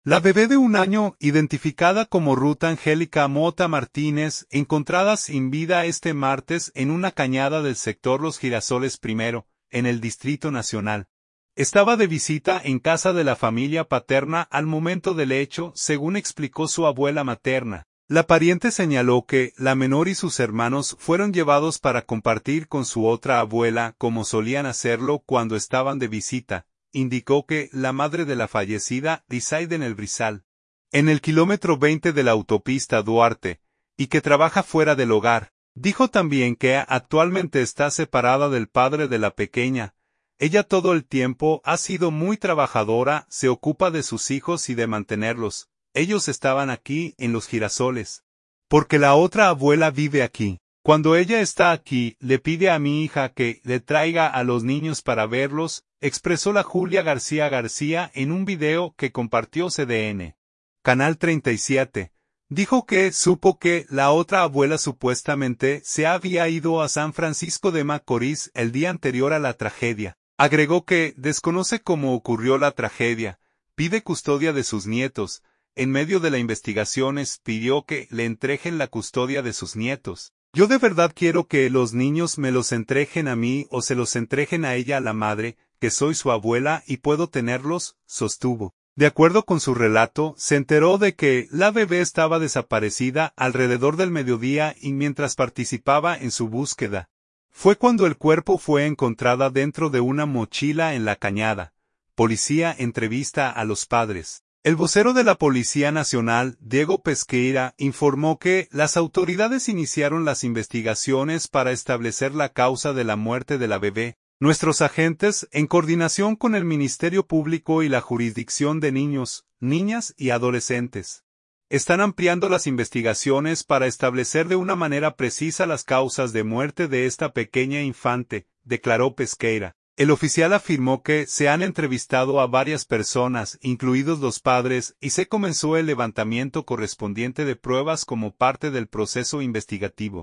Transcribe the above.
La bebé de 1 año, identificada como Ruth Angélica Mota Martínez, encontrada sin vida este martes en una cañada del sector Los Girasoles I, en el Distrito Nacional. Estaba de visita en casa de la familia paterna al momento del hecho, según explicó su abuela materna. La pariente señaló que la menor y sus hermanos fueron llevados para compartir con su otra abuela como solían hacerlo cuando estaban de visita. Indicó que la madre de la fallecida reside en El Brizal, en el kilómetro 20 de la autopista Duarte, y que trabaja fuera del hogar. Dijo también que actualmente está separada del padre de la pequeña. Ella todo el tiempo ha sido muy trabajadora, se ocupa de sus hijos y de mantenerlos. Ellos estaban aquí en Los Girasoles, porque la otra abuela vive aquí. Cuando ella está aquí, le pide a mi hija que le traiga a los niños para verlos, expresó la Julia García García en un video que compartió CDN. Canal 37. Dijo que supo que la otra abuela supuestamente se había ido a San Francisco de Macorís el día anterior a la tragedia. Agregó que desconoce cómo ocurrió la tragedia, pide custodia de sus nietos. En medio de la investigación pidió que le entrejen la custodia de sus nietos. Yo de verdad quiero que los niños me los entrejen a mí o se los entrejen a ella, a la madre, que soy su abuela y puedo tenerlos, sostuvo. De acuerdo con su relato, se enteró de que la bebé estaba desaparecida alrededor del mediodía y mientras participaba en su búsqueda. Fue cuando el cuerpo fue encontrada dentro de una mochila en la cañada. Policía entrevista a los padres. El vocero de la Policía Nacional, Diego Pesqueira, informó que las autoridades iniciaron las investigaciones para establecer la causa de la muerte de la bebé. Nuestros agentes, en coordinación con el Ministerio Público y la Jurisdicción de Niños, Niñas y Adolescentes, están ampliando las investigaciones para establecer de una manera precisa las causas de muerte de esta pequeña infante, declaró Pesqueira. El oficial afirmó que se han entrevistado a varias personas, incluidos los padres, y se comenzó el levantamiento correspondiente de pruebas como parte del proceso investigativo.